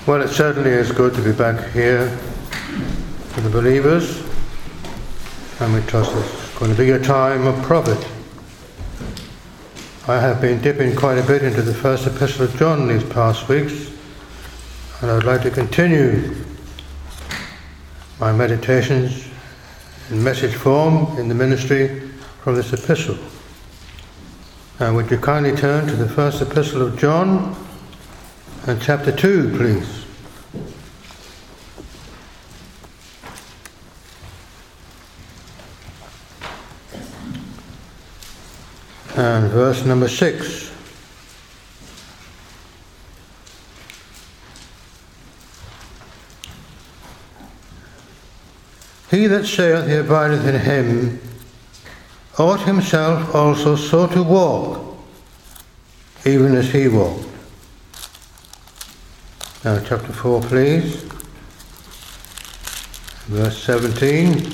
Well, it certainly is good to be back here for the believers, and we trust it's going to be a time of profit. I have been dipping quite a bit into the first epistle of John these past weeks, and I would like to continue my meditations in message form in the ministry from this epistle. And would you kindly turn to the first epistle of John and chapter 2, please. And verse number 6. He that saith he abideth in him ought himself also so to walk, even as he walked. Now chapter 4, please. Verse 17.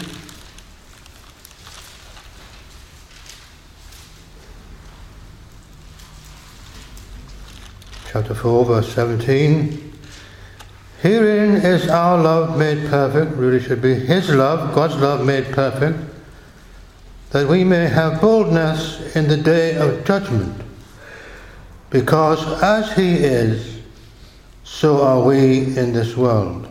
Chapter 4, verse 17. Herein is our love made perfect, really should be his love, God's love made perfect, that we may have boldness in the day of judgment. Because as he is, so are we in this world.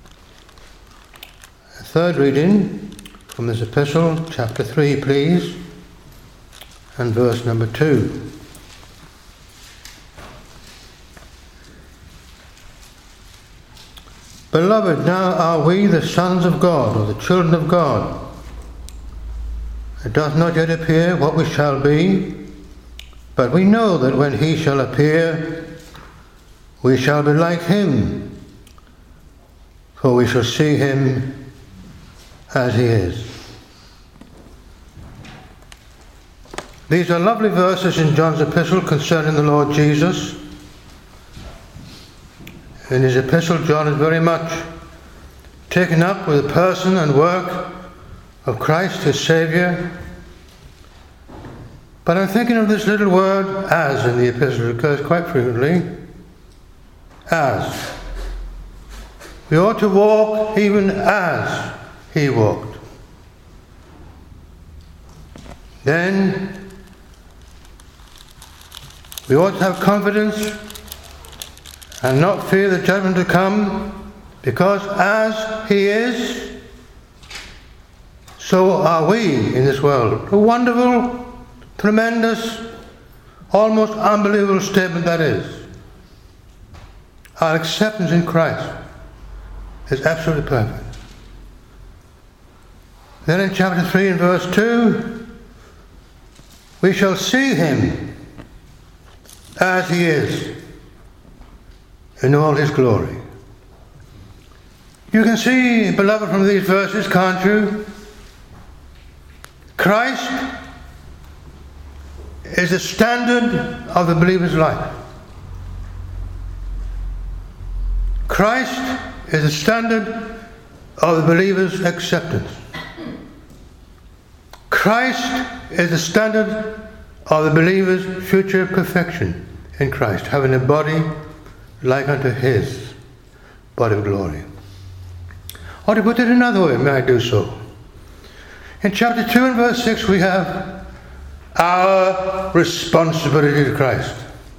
A third reading from this epistle, chapter 3, please, and verse number 2. Beloved, now are we the sons of God, or the children of God. It doth not yet appear what we shall be, but we know that when he shall appear, we shall be like him, for we shall see him as he is. These are lovely verses in John's epistle concerning the Lord Jesus. In his epistle, John is very much taken up with the person and work of Christ, his Saviour. But I'm thinking of this little word, as, in the epistle. It occurs quite frequently. As. We ought to walk even as he walked. Then we ought to have confidence and not fear the judgment to come, because as he is, so are we in this world. A wonderful, tremendous, almost unbelievable statement that is. Our acceptance in Christ is absolutely perfect. Then in chapter 3 and verse 2, we shall see him as he is, in all his glory. You can see, beloved, from these verses, can't you? Christ is the standard of the believer's life. Christ is the standard of the believer's acceptance. Christ is the standard of the believer's future perfection in Christ, having a body like unto his body of glory. Or to put it another way, may I do so? In chapter 2 and verse 6 we have our responsibility to Christ.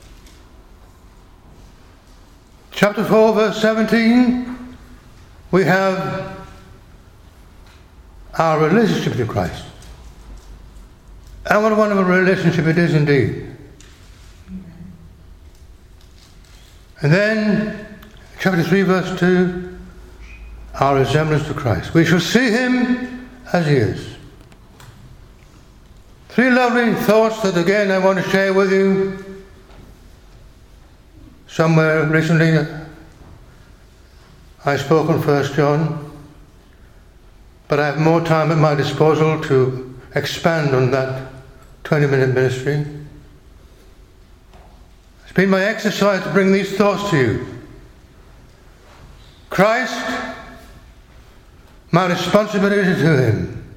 Chapter 4 verse 17 we have our relationship to Christ. And what a wonderful relationship it is indeed. And then, chapter 3, verse 2, our resemblance to Christ. We shall see him as he is. Three lovely thoughts that again I want to share with you. Somewhere recently I spoke on 1 John, but I have more time at my disposal to expand on that 20-minute ministry. It's been my exercise to bring these thoughts to you. Christ, my responsibility to him.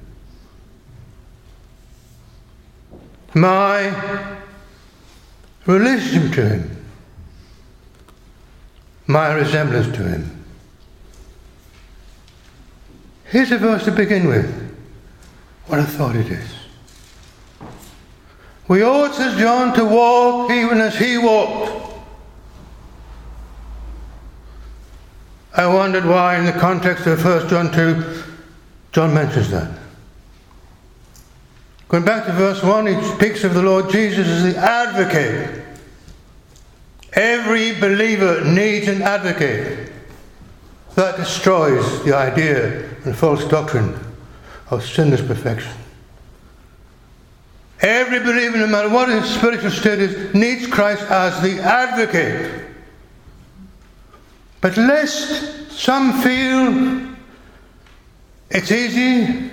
My relationship to him. my resemblance to him. Here's a verse to begin with. What a thought it is. We ought, says John, to walk even as he walked. I wondered why in the context of 1 John 2, John mentions that. Going back to verse 1, he speaks of the Lord Jesus as the advocate. Every believer needs an advocate. That destroys the idea and false doctrine of sinless perfection. Every believer, no matter what his spiritual state is, needs Christ as the advocate. But lest some feel it's easy,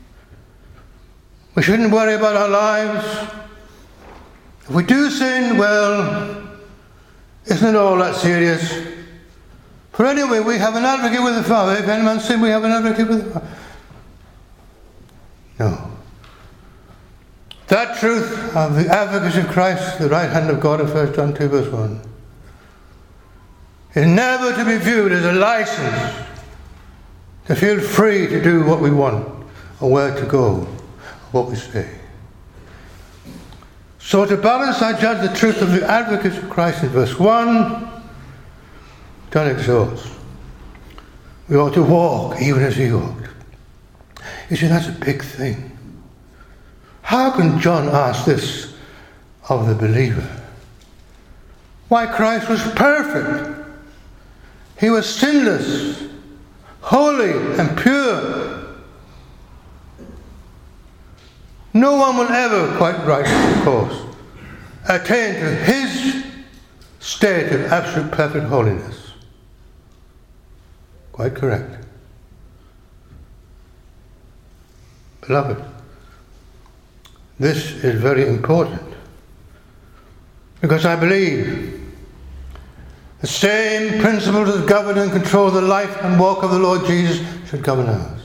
we shouldn't worry about our lives. If we do sin, well, isn't it all that serious? For anyway, we have an advocate with the Father. If any man sin, we have an advocate with the Father. No. That truth of the advocacy of Christ, the right hand of God in 1 John 2 verse 1, is never to be viewed as a license to feel free to do what we want or where to go or what we say. So to balance, I judge the truth of the advocacy of Christ in verse 1, John exhorts. We ought to walk even as he walked. You see, that's a big thing. How can John ask this of the believer? Why, Christ was perfect. He was sinless, holy and pure. No one will ever, quite right, of course, attain to his state of absolute perfect holiness. Quite correct. Beloved, this is very important, because I believe the same principles that govern and control the life and walk of the Lord Jesus should govern ours.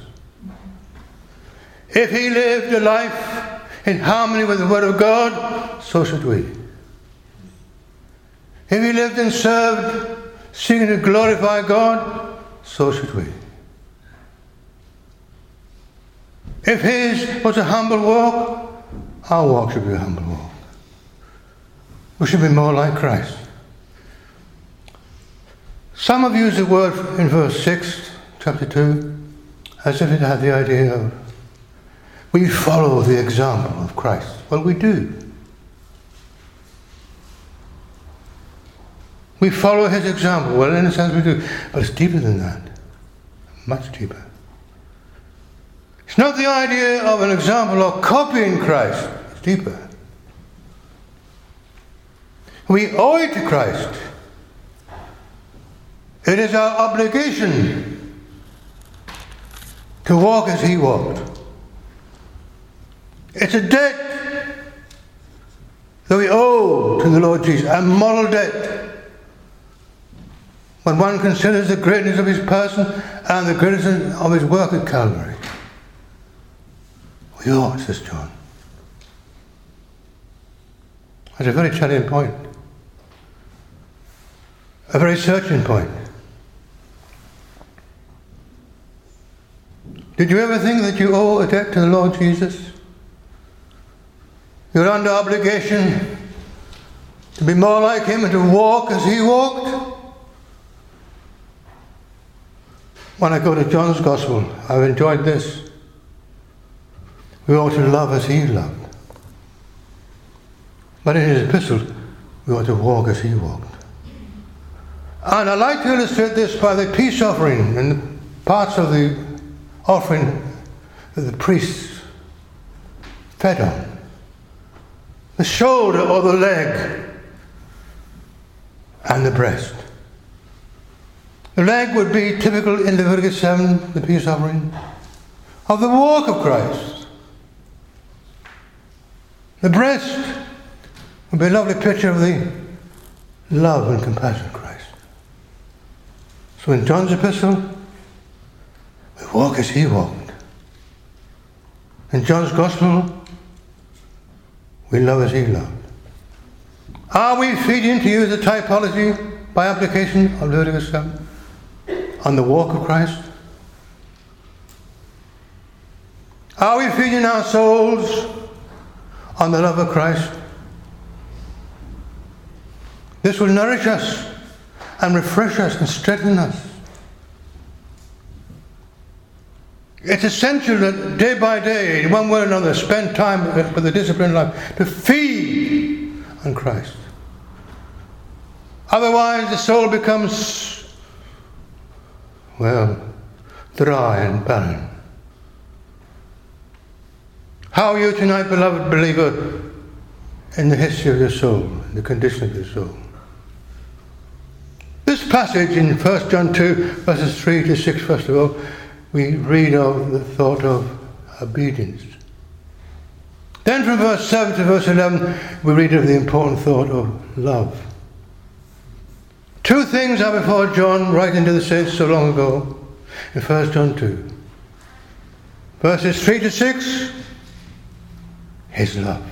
If he lived a life in harmony with the Word of God, so should we. If he lived and served, seeking to glorify God, so should we. If his was a humble walk, our walk should be a humble walk. We should be more like Christ. Some have used the word in verse 6, chapter 2, as if it had the idea of we follow the example of Christ. Well, we do. We follow his example. Well, in a sense we do. But it's deeper than that. Much deeper. It's not the idea of an example or copying Christ. It's deeper. We owe it to Christ. It is our obligation to walk as he walked. It's a debt that we owe to the Lord Jesus, a moral debt. When one considers the greatness of his person and the greatness of his work at Calvary. We ought, says John. That's a very challenging point. A very searching point. Did you ever think that you owe a debt to the Lord Jesus? You're under obligation to be more like him and to walk as he walked? When I go to John's Gospel, I've enjoyed this. We ought to love as he loved. But in his epistle, we ought to walk as he walked. And I like to illustrate this by the peace offering and the parts of the offering that the priests fed on. The shoulder or the leg and the breast. The leg would be typical in Leviticus 7, the peace offering, of the walk of Christ. The breast would be a lovely picture of the love and compassion of Christ. So in John's epistle, we walk as he walked. In John's Gospel, we love as he loved. Are we feeding, to use the typology by application of Leviticus 7 on the walk of Christ? Are we feeding our souls on the love of Christ? This will nourish us and refresh us and strengthen us. It's essential that day by day, in one way or another, spend time with the disciplined life to feed on Christ. Otherwise, the soul becomes, dry and barren. How are you tonight, beloved believer, in the history of your soul, in the condition of your soul? This passage in 1 John 2, verses 3 to 6, first of all, we read of the thought of obedience. Then from verse 7 to verse 11, we read of the important thought of love. Two things are before John, writing to the saints so long ago, in 1 John 2. Verses 3 to 6, his love,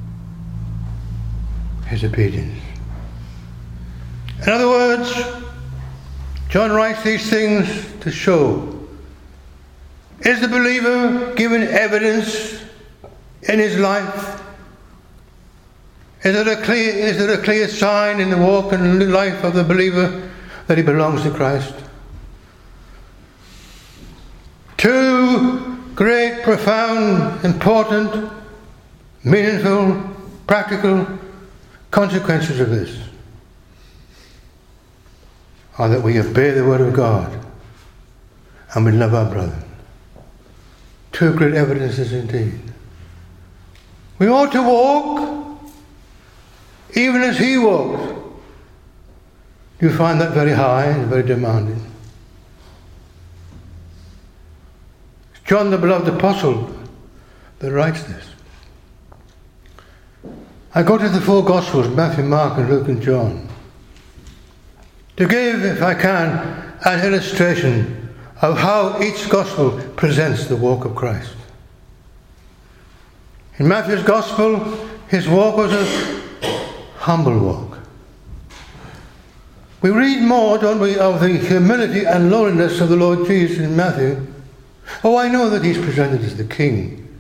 his obedience. In other words, John writes these things to show, is the believer given evidence in his life? Is there a clear sign in the walk and life of the believer that he belongs to Christ? Two great, profound, important, meaningful, practical consequences of this are that we obey the word of God and we love our brother. Two great evidences indeed. We ought to walk even as he walked. Do you find that very high and very demanding? It's John the beloved apostle that writes this. I go to the four Gospels, Matthew, Mark and Luke and John, to give, if I can, an illustration of how each Gospel presents the walk of Christ. In Matthew's Gospel, his walk was a humble walk. We read more, don't we, of the humility and lowliness of the Lord Jesus in Matthew. Oh, I know that he's presented as the King,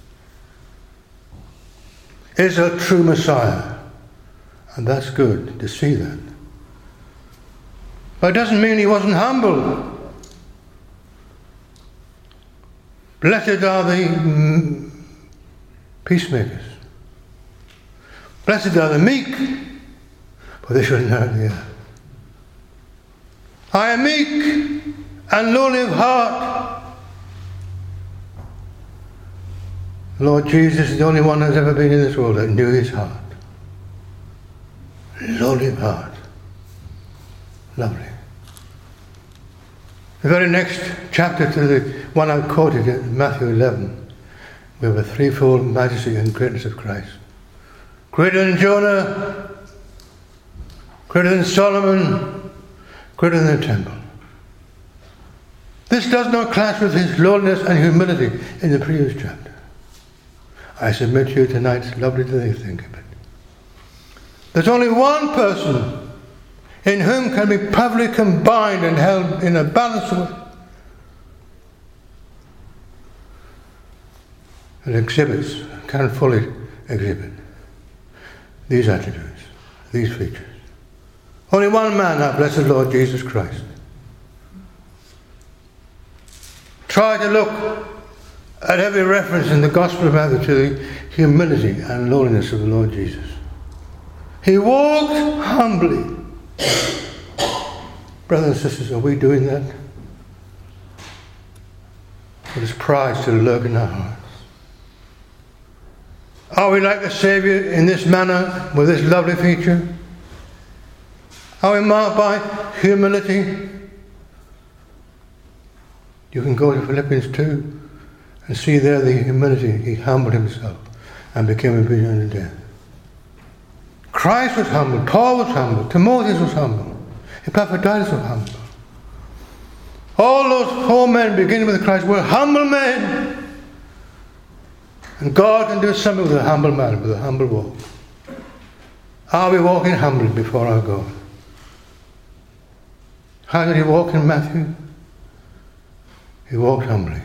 is a true Messiah, and that's good to see that. But it doesn't mean he wasn't humble. Blessed are the peacemakers. Blessed are the meek, for they shall inherit the earth. I am meek and lowly of heart. Lord Jesus is the only one that's ever been in this world that knew his heart. Lowly of heart. Lovely. The very next chapter to the one I quoted in Matthew 11, we have a threefold majesty and greatness of Christ. Greater than Jonah, greater than Solomon, greater than the temple. This does not clash with his lowliness and humility in the previous chapter. I submit to you tonight, it's lovely to think of it. There's only one person in whom can be perfectly combined and held in a balanced way, and exhibits, can fully exhibit these attributes, these features. Only one man, our blessed Lord Jesus Christ. Try to look at every reference in the Gospel of Matthew to the humility and lowliness of the Lord Jesus. He walked humbly. Brothers and sisters, are we doing that? Or does pride still lurk in our hearts? Are we like the Saviour in this manner, with this lovely feature? Are we marked by humility? You can go to Philippians 2 and see there the humility. He humbled himself and became obedient unto death. Christ was humble, Paul was humble, Timothy was humble, Epaphroditus was humble. All those 4 men beginning with Christ were humble men. And God can do something with a humble man, with a humble walk. Are we walking humbly before our God? How did he walk in Matthew? He walked humbly.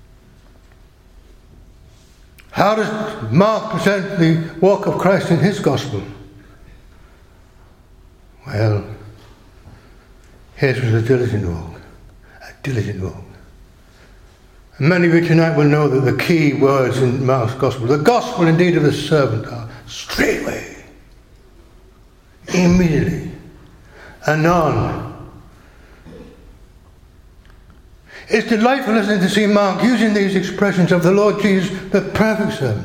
How does Mark present the walk of Christ in his gospel? Well, his was a diligent walk. A diligent walk. And many of you tonight will know that the key words in Mark's gospel, the gospel indeed of the servant, are straightway, immediately, anon. It's delightful, isn't it, to see Mark using these expressions of the Lord Jesus, the perfect servant.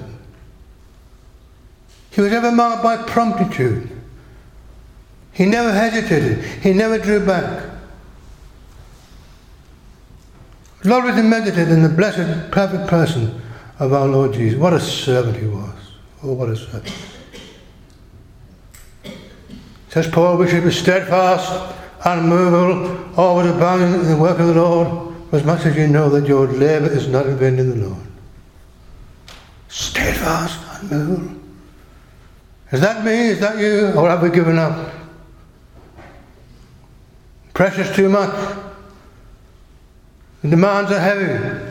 He was ever marked by promptitude. He never hesitated. He never drew back. Lord was meditated in the blessed, perfect person of our Lord Jesus. What a servant he was. Oh, what a servant. Says Paul, we should be steadfast, unmovable, always abounding in the work of the Lord, as much as you know that your labour is not in vain in the Lord. Steadfast, unmovable. Is that me? Is that you? Or have we given up? Pressure's too much. The demands are heavy.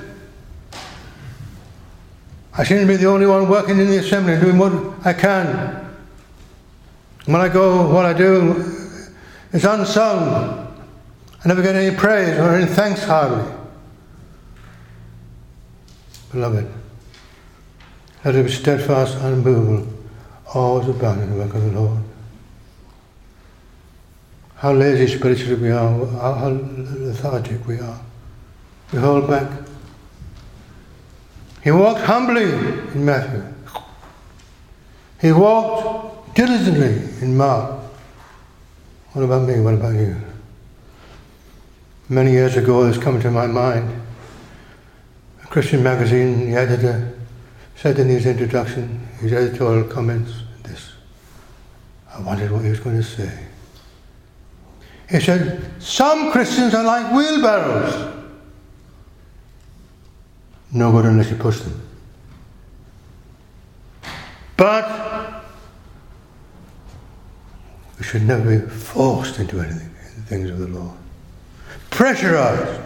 I seem to be the only one working in the assembly, doing what I can. When I go, what I do is unsung. I never get any praise or any thanks hardly. Beloved, let us be steadfast, unmovable, always abounding in the work of the Lord. How lazy spiritually we are, how lethargic we are. We hold back. He walked humbly in Matthew. He walked diligently in Mark. What about me? What about you? Many years ago, this came to my mind. A Christian magazine, the editor said in his introduction, his editorial comments, this. I wondered what he was going to say. He said, some Christians are like wheelbarrows. No good unless you push them. But we should never be forced into anything, in the things of the Lord. Pressurized.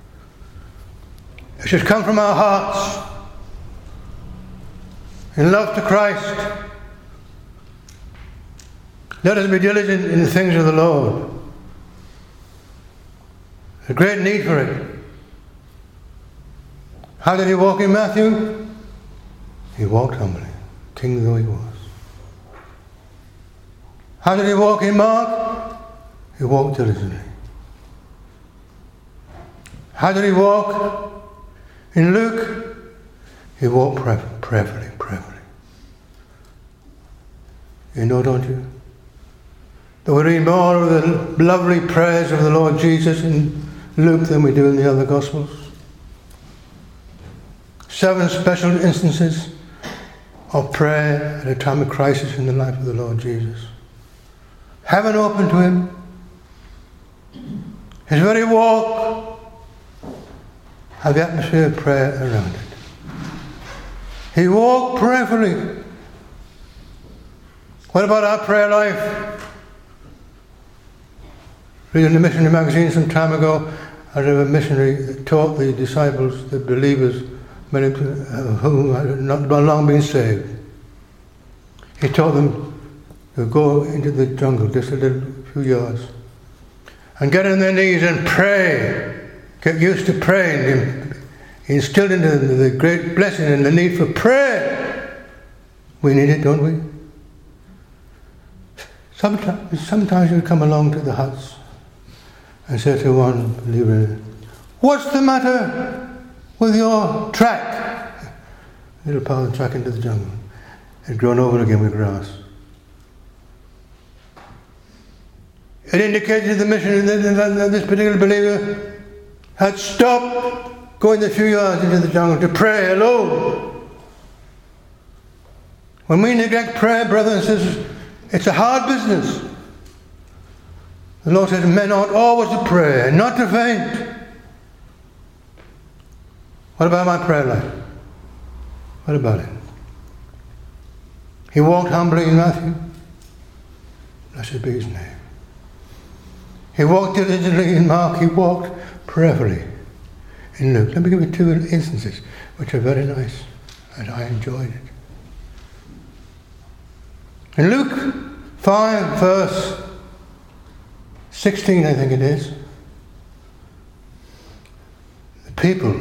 It should come from our hearts in love to Christ. Let us be diligent in the things of the Lord. There's a great need for it. How did he walk in Matthew? He walked humbly, king though he was. How did he walk in Mark? He walked diligently. How did he walk in Luke? He walked prayerfully. You know, don't you? That we read more of the lovely prayers of the Lord Jesus in Luke than we do in the other Gospels. 7 special instances of prayer at a time of crisis in the life of the Lord Jesus. Heaven open to him. His very walk had the atmosphere of prayer around it. He walked prayerfully. What about our prayer life? Reading the missionary magazine some time ago, I read a missionary that taught the disciples, the believers, many of whom had not long been saved. He taught them to go into the jungle, just a few yards, and get on their knees and pray. Get used to praying. He instilled into them the great blessing and the need for prayer. We need it, don't we? Sometimes you come along to the huts and say to one believer, "What's the matter with your track?" Little path of track into the jungle. It had grown over again with grass. It indicated to the missionary that this particular believer had stopped going the few yards into the jungle to pray alone. When we neglect prayer, brothers and sisters, it's a hard business. The Lord says men ought always to pray and not to faint. What about my prayer life? What about it? He walked humbly in Matthew. Blessed be his name. He walked diligently in Mark. He walked prayerfully in Luke. Let me give you two instances which are very nice, and I enjoyed it. In Luke 5, verse 16, I think it is, the people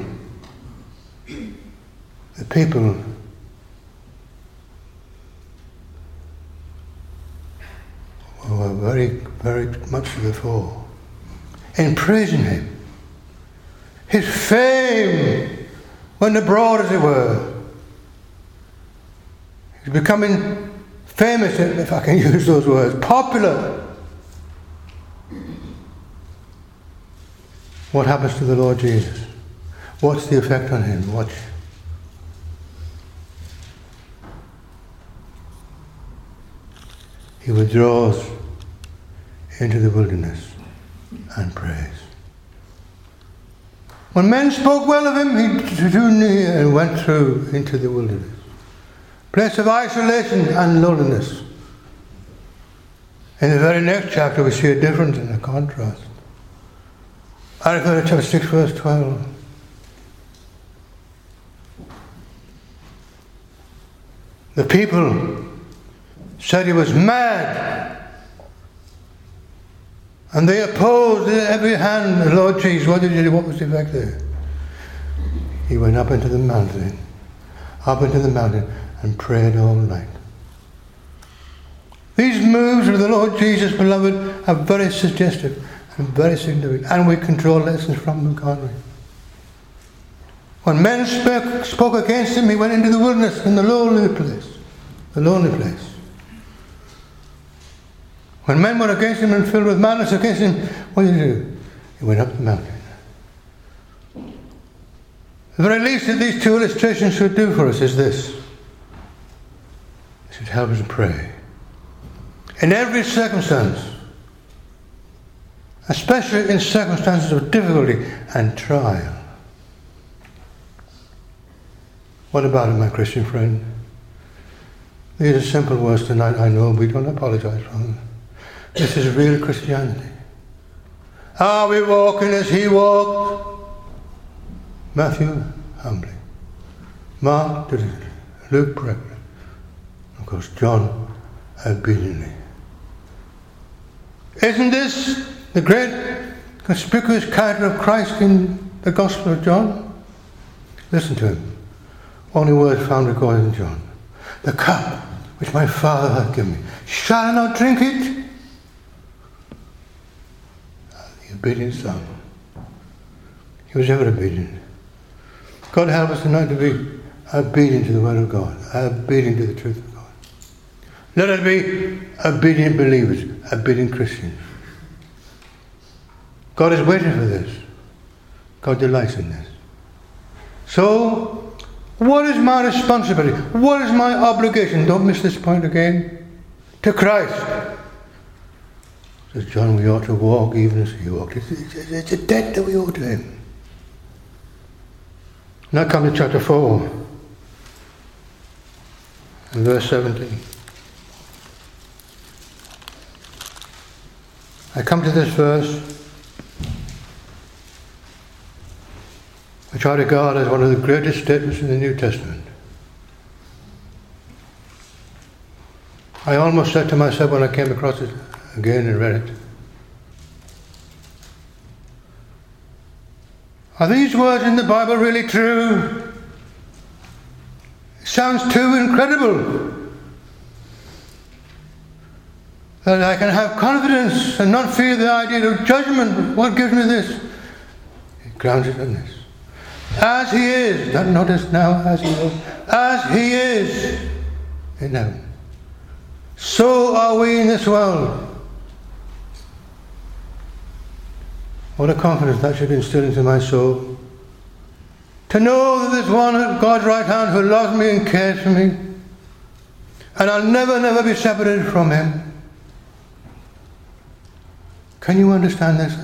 were very, very much to the fore in praising him. His fame went abroad, as it were. He's becoming famous, if I can use those words, popular. What happens to the Lord Jesus? What's the effect on him? Watch. He withdraws into the wilderness and prays. When men spoke well of him, he drew near and went through into the wilderness. Place of isolation and loneliness. In the very next chapter we see a difference and a contrast. Isaiah chapter 6 verse 12. The people said he was mad. And they opposed in every hand the Lord Jesus. What did he do? What was the effect there? He went up into the mountain. And prayed all night. These moves of the Lord Jesus, beloved, are very suggestive and very significant, and we can draw lessons from them, can't we? When men spoke against him, he went into the wilderness, in the lonely place. When men were against him and filled with malice against him, what did he do? He went up the mountain. The very least that these two illustrations should do for us is this. It should help us to pray. In every circumstance, especially in circumstances of difficulty and trial. What about it, my Christian friend? These are simple words tonight, I know, we don't apologize for them. This is real Christianity. Are we walking as he walked? Matthew, humbly. Mark, diligently. Luke, prayerfully. Of course, John, obediently. Isn't this the great conspicuous character of Christ in the Gospel of John? Listen to him. Only word found recorded in John. The cup which my Father hath given me, shall I not drink it? The obedient Son. He was ever obedient. God help us tonight to be obedient to the Word of God, obedient to the truth of God. Let us be obedient believers, obedient Christians. God is waiting for this. God delights in this. So, what is my responsibility? What is my obligation? Don't miss this point again. To Christ. Says John, we ought to walk even as he walked. It's a debt that we owe to him. Now come to chapter 4 and verse 17. I come to this verse which I regard as one of the greatest statements in the New Testament. I almost said to myself when I came across it again and read it, are these words in the Bible really true? It sounds too incredible that I can have confidence and not fear the idea of judgment. What gives me this? It grounds it in this. As he is, not notice now, as he is in heaven, so are we in this world. What a confidence that should instill into my soul. To know that there's one at God's right hand who loves me and cares for me, and I'll never be separated from him. Can you understand this?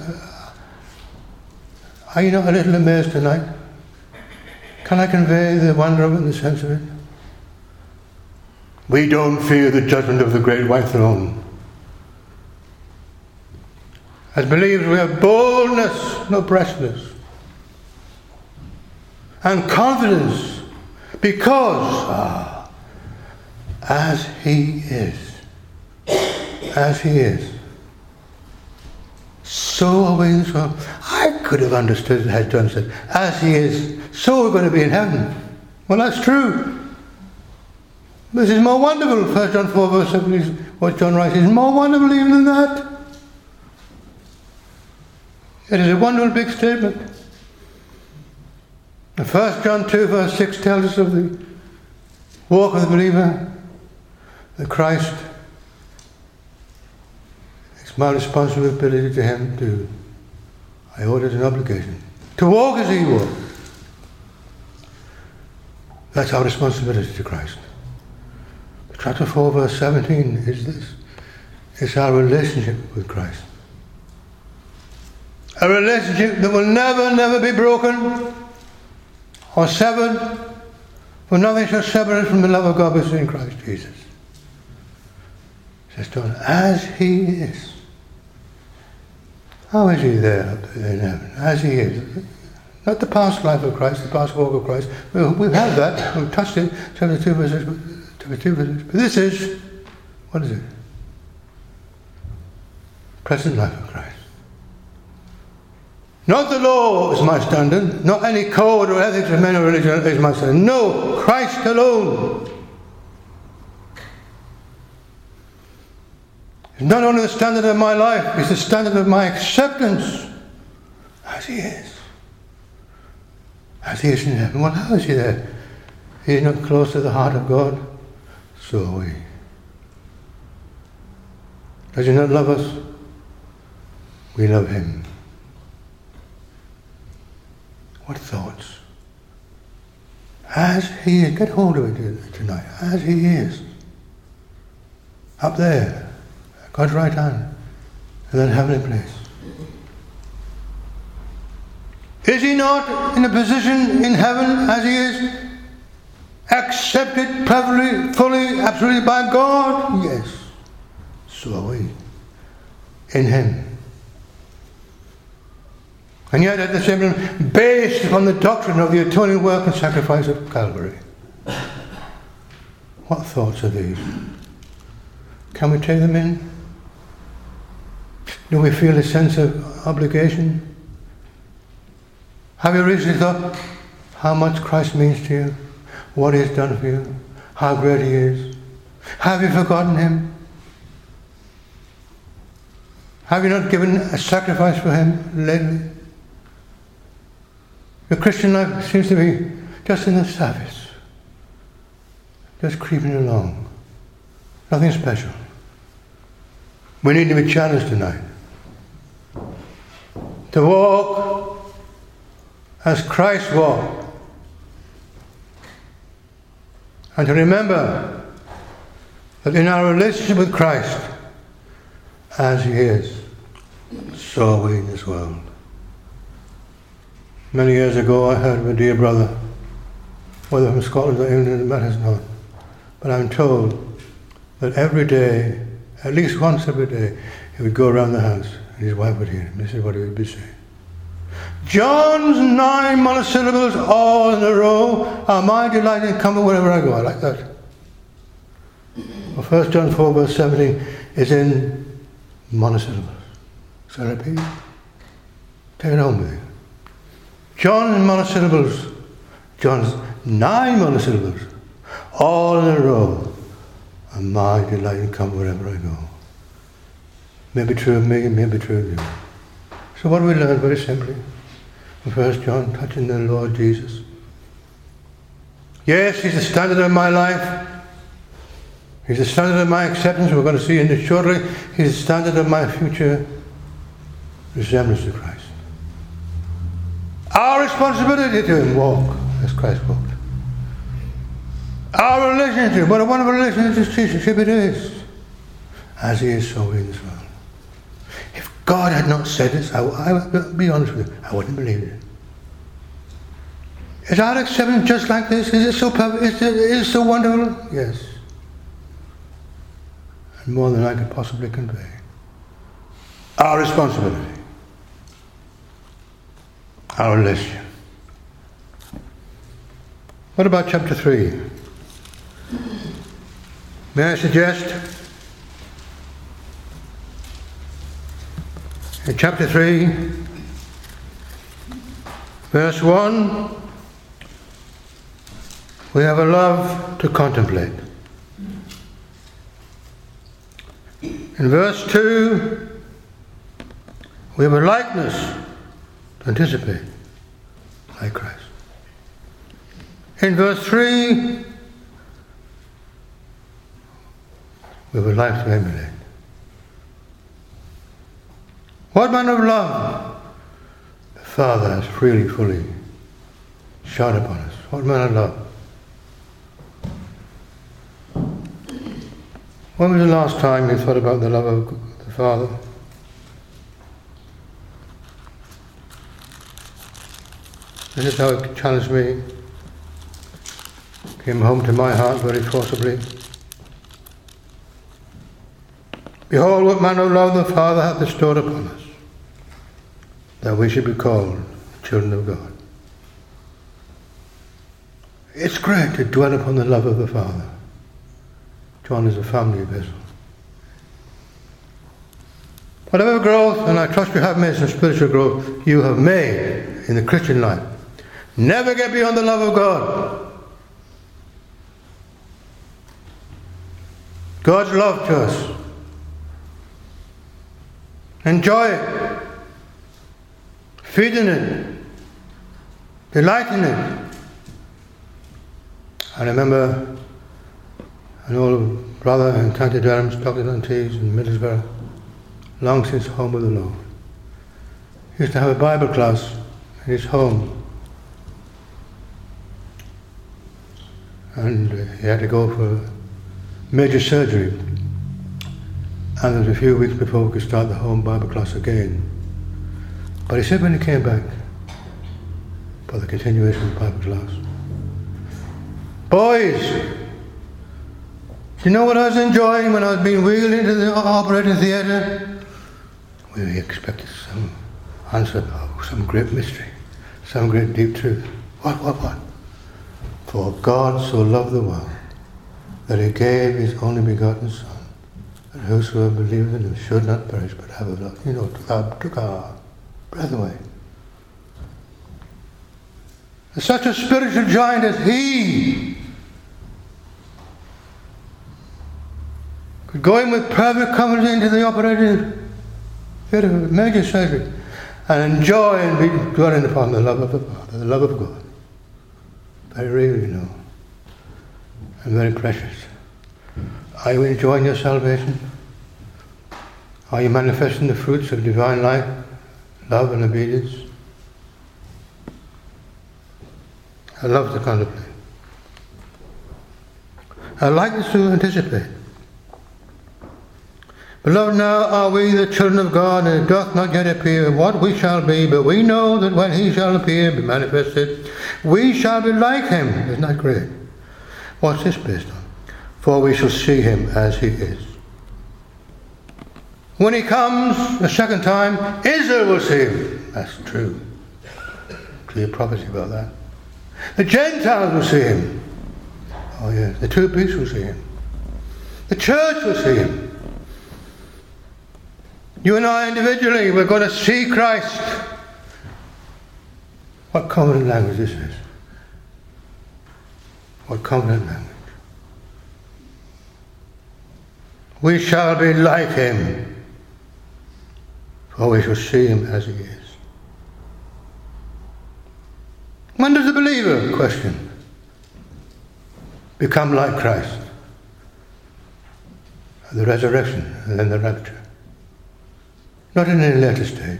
Are you not a little amazed tonight? Can I convey the wonder of it and the sense of it? We don't fear the judgment of the great white throne. As believers we have boldness, not brashness, and confidence, because as He is, so are we in this world. I could have understood it had John said, as He is, so we're going to be in heaven. Well, that's true. This is more wonderful. 1 John 4 verse 7 is what John writes. Is more wonderful even than that. It is a wonderful big statement. And 1 John 2 verse 6 tells us of the walk of the believer, that Christ, it's my responsibility to Him to, I owe it as an obligation, to walk as He walked. That's our responsibility to Christ. Chapter 4 verse 17 is this. It's our relationship with Christ. A relationship that will never be broken or severed, for nothing shall separate us from the love of God which is in Christ Jesus. It says to us, as He is. How is He there up there in heaven? As He is. Not the past life of Christ, the past walk of Christ. We've had that. We've touched it. Chapter 2 verses. But this is, what is it? Present life of Christ. Not the law is my standard, not any code or ethics of men or religion is my standard. No, Christ alone. It's not only the standard of my life, it's the standard of my acceptance as He is. As He is in heaven. Well, how is He there? He is not close to the heart of God. So are we. Does He not love us? We love Him. What thoughts? As He is, get hold of it tonight, as He is. Up there, God's right hand, in that heavenly place. Is He not in a position in heaven as He is? Accepted perfectly, fully, absolutely by God? Yes. So are we. In Him. And yet at the same time, based upon the doctrine of the atoning work and sacrifice of Calvary. What thoughts are these? Can we take them in? Do we feel a sense of obligation? Have you recently thought how much Christ means to you? What He has done for you? How great He is? Have you forgotten Him? Have you not given a sacrifice for Him lately? Your Christian life seems to be just in the surface. Just creeping along. Nothing special. We need to be challenged tonight. To walk as Christ walked. And to remember that in our relationship with Christ, as He is, so are we in this world. Many years ago I heard of a dear brother, whether from Scotland or England, it matters not, but I'm told that every day, at least once every day, he would go around the house and his wife would hear him. This is what he would be saying. John's 9 monosyllables all in a row are my delight and comfort wherever I go. I like that. Well, 1 John 4 verse 17 is in monosyllables. So I repeat. Take it home with you. John's monosyllables, John's 9 monosyllables, all in a row, are my delight and comfort wherever I go. May be true of me, may be true of you. So what do we learn very simply from 1 John, touching the Lord Jesus? Yes, He's the standard of my life. He's the standard of my acceptance. We're going to see in this shortly. He's the standard of my future resemblance to Christ. Our responsibility to Him walk as Christ walked. Our relationship, what a wonderful relationship it is. As He is, so we in this world. If God had not said this, I will be honest with you, I wouldn't believe it. Is our acceptance just like this? Is it so perfect? Is it so wonderful? Yes. And more than I could possibly convey. our responsibility, our relationship. What about chapter 3? May I suggest in chapter 3, verse 1, we have a love to contemplate. In verse 2, we have a likeness to anticipate, like Christ. In verse 3, we have a life to emulate. What manner of love the Father has freely, fully showered upon us. What manner of love. When was the last time you thought about the love of the Father? This is how it challenged me. Came home to my heart very forcibly. Behold, what manner of love the Father hath bestowed upon us, that we should be called children of God. It's great to dwell upon the love of the Father. John is a family vessel. Whatever growth, and I trust you have made some spiritual growth, you have made in the Christian life, never get beyond the love of God. God's love to us. Enjoy it. Feed in it. Delight in it. I remember an old brother in County Durham, Stockton-on-Tees in Middlesbrough, long since home with the Lord. He used to have a Bible class in his home. And he had to go for major surgery. And it was a few weeks before we could start the home Bible class again. But he said when he came back for the continuation of the Bible class, "Boys, do you know what I was enjoying when I was being wheeled into the operating theatre?" We expected some answer, some great mystery, some great deep truth. What? For God so loved the world that he gave his only begotten Son, that whosoever believeth in him should not perish but have life. Took our breath away. And such a spiritual giant as he could go in with perfect confidence into the operating theatre of major surgery and enjoy and be dwelling upon the love of the Father, the love of God. Very real, you know, and very precious. Are you enjoying your salvation? Are you manifesting the fruits of divine life, love and obedience? I love to contemplate. I like to anticipate. Beloved, now are we the children of God, and it doth not yet appear what we shall be, but we know that when he shall appear, be manifested, we shall be like him. Isn't that great? What's this based on? For we shall see him as he is. When he comes a second time, Israel will see him. That's true. Clear prophecy about that. The Gentiles will see him. Oh yes, the two beasts will see him. The church will see him. You and I individually, we're going to see Christ. What covenant language this is. What covenant language. We shall be like him, for we shall see him as he is. When does the believer, question, become like Christ? At the resurrection and then the rapture. Not in any later stage.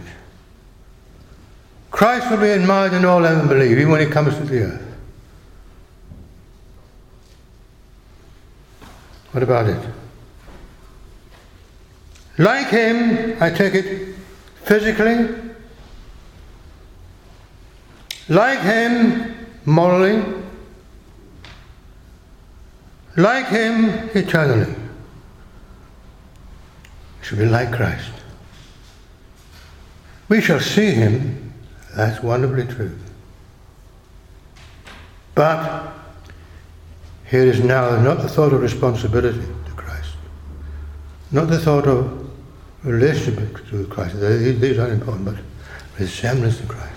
Christ will be admired in all heaven believe, even when he comes to the earth. What about it? Like him, I take it, physically. Like him, morally. Like him, eternally. We should be like Christ. We shall see him. That's wonderfully true. But here is now not the thought of responsibility to Christ, not the thought of relationship to Christ. These are important, but resemblance to Christ.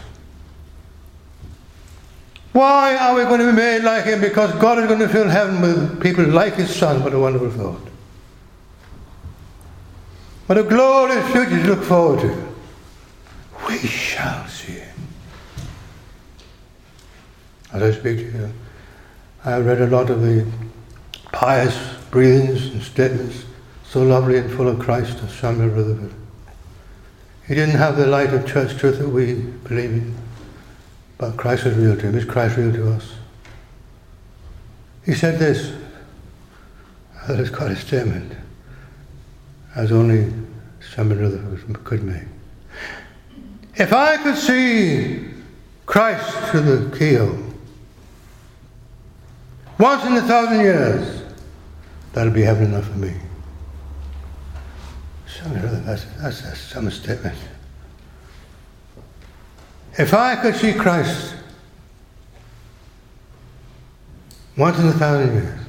Why are we going to be made like him? Because God is going to fill heaven with people like his Son. What a wonderful thought. What a glorious future to look forward to. We shall see him. As I speak to you, I have read a lot of the pious breathings and statements, so lovely and full of Christ, of Samuel Rutherford. He didn't have the light of church truth that we believe in, but Christ was real to him. Is Christ real to us? He said this, that is quite a statement, as only Samuel Rutherford could make. If I could see Christ through the keyhole once in 1,000 years, that'll be heaven enough for me. That's some statement. If I could see Christ once in 1,000 years,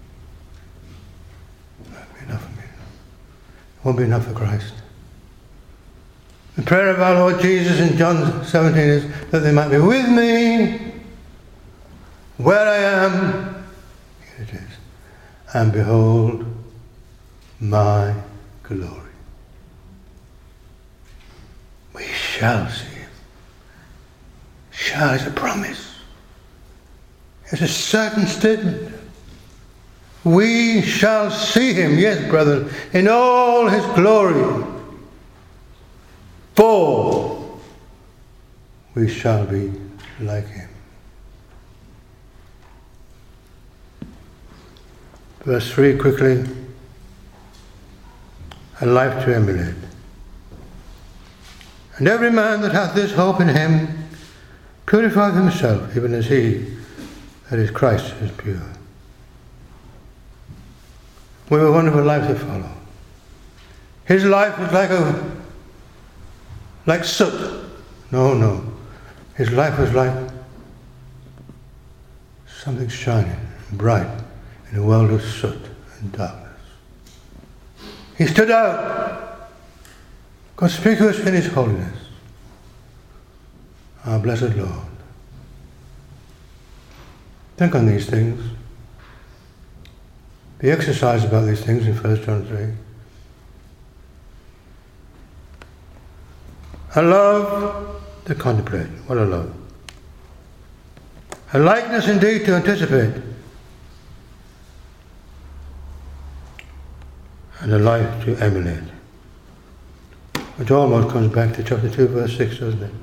that'd be enough for me. It won't be enough for Christ. The prayer of our Lord Jesus in John 17 is that they might be with me where I am. Here it is. And behold my glory. We shall see him. Shall is a promise. It's a certain statement. We shall see him, yes, brethren, in all his glory. For we shall be like him. Verse 3 quickly. A life to emulate. And every man that hath this hope in him purifieth himself, even as he, that is Christ, is pure. We have a wonderful life to follow. His life was like soot. No. His life was like something shining, bright, in a world of soot and darkness. He stood out, conspicuous in his holiness. Our blessed Lord. Think on these things. Be exercised about these things in 1 John 3. A love to contemplate. What a love. A likeness indeed to anticipate. And a life to emulate. Which almost comes back to chapter 2 verse 6, doesn't it?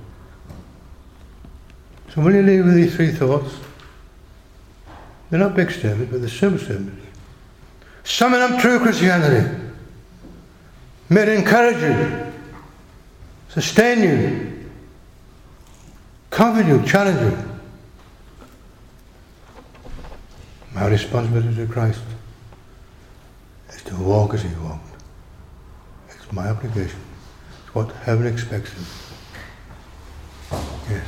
So will you leave with these three thoughts? They're not big statements, but they're simple statements. Summing up true Christianity. May it encourage you, sustain you, comfort you, challenge you. My responsibility to Christ is to walk as he walked. It's my obligation. It's what heaven expects of me. Yes.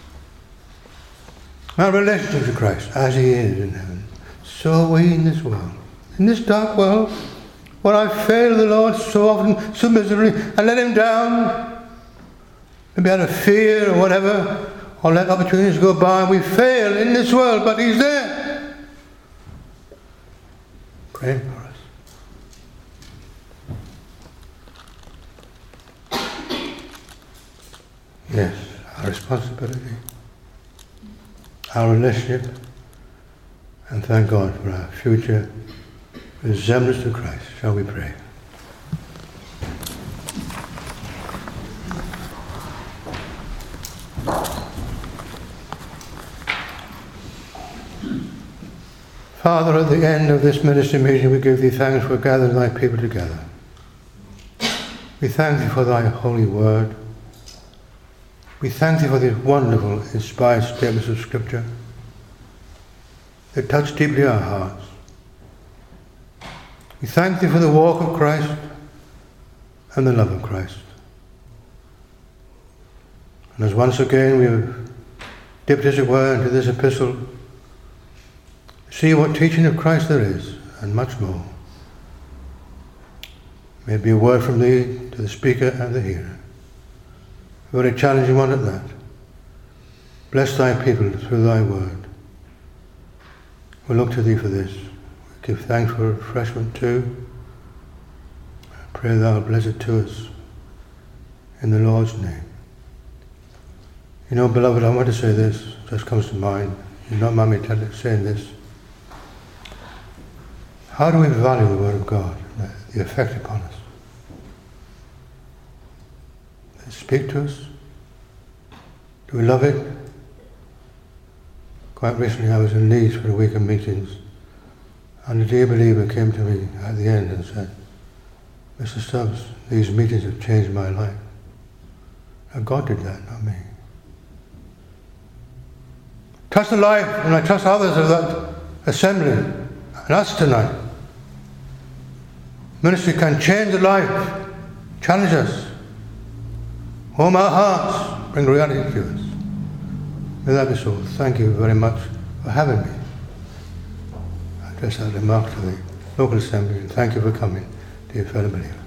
Our relationship to Christ, as he is in heaven, so are we in this world. In this dark world, where I fail the Lord so often, so miserably, and let him down, maybe out of fear or whatever, or let opportunities go by, we fail in this world, but he's there. Praying for us. Yes, our responsibility, our relationship, and thank God for our future resemblance to Christ. Shall we pray? Father, at the end of this ministry meeting, we give thee thanks for gathering thy people together. We thank thee for thy holy word. We thank thee for these wonderful, inspired statements of Scripture that touch deeply our hearts. We thank thee for the walk of Christ and the love of Christ. And as once again we have dipped, as it were, into this epistle, see what teaching of Christ there is, and much more. May it be a word from thee to the speaker and the hearer. A very challenging one at that. Bless thy people through thy word. We look to thee for this. We give thanks for refreshment too. I pray thou bless it to us in the Lord's name. You know, beloved, I want to say this, just comes to mind. You don't mind me saying this. How do we value the Word of God, the effect upon us? Does it speak to us? Do we love it? Quite recently I was in Leeds for a week of meetings, and a dear believer came to me at the end and said, Mr. Stubbs, these meetings have changed my life. Now God did that, not me. Trust the life, and I trust others of that assembly, and us tonight. Ministry can change the life, challenge us, warm our hearts, bring reality to us. May that be so. Thank you very much for having me. I address that remark to the local assembly, and thank you for coming, dear fellow believers.